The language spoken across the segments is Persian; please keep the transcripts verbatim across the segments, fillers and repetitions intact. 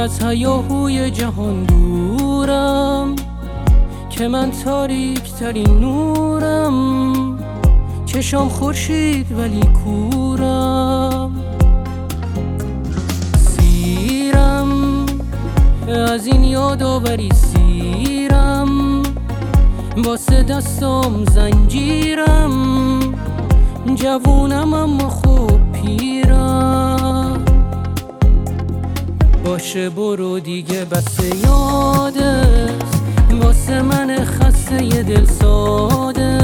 از هیاهوی جهان دورم که من تاریک ترین نورم، چشام خورشید ولی کورم. سیرم از این یادآوری، سیرم واسه دستام زنجیرم، جوونم اما خوب پیرم. باشه برو دیگه بس یادت، واسه من خسته ی دل ساده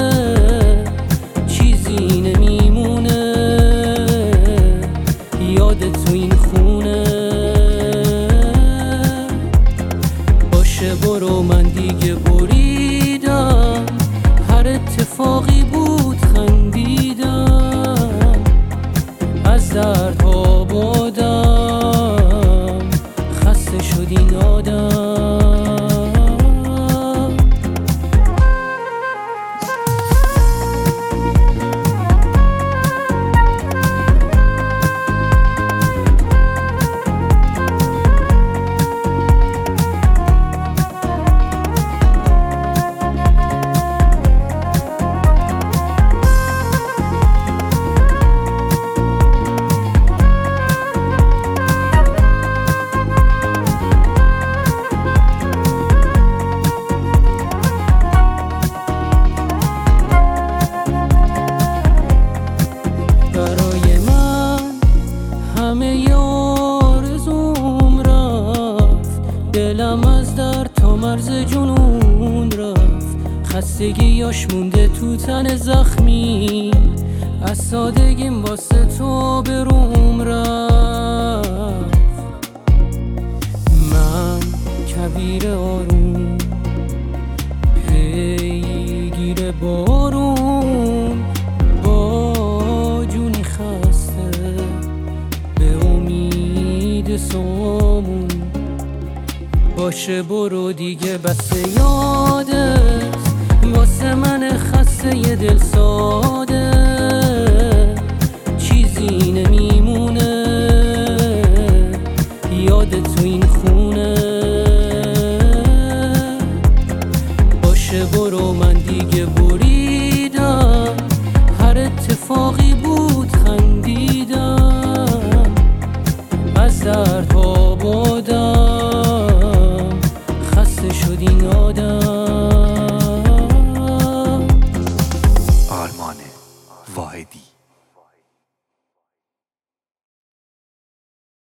چیزی نمیمونه، یاد تو این خونه. باشه برو من دیگه بریدم، هر اتفاقی بود خندیدم، از دردها بادم خسته شد این آدم. دلم از درد تا مرز جنون رفت، خستگیاش مونده تو تن زخمی، از سادگیم واسه تو به روم رفت. من کبیر آروم پیگیر بارون، با جونی خسته به امید سامون. باشه برو دیگه بس یادت، واسه من خسته ی دل ساده چیزی نمیمونه، یاد تو این خونه. باشه برو من دیگه بریدم، هر اتفاقی بود خندیدم، از دردها بادم خسته شد این آدم. آرمان واحدی.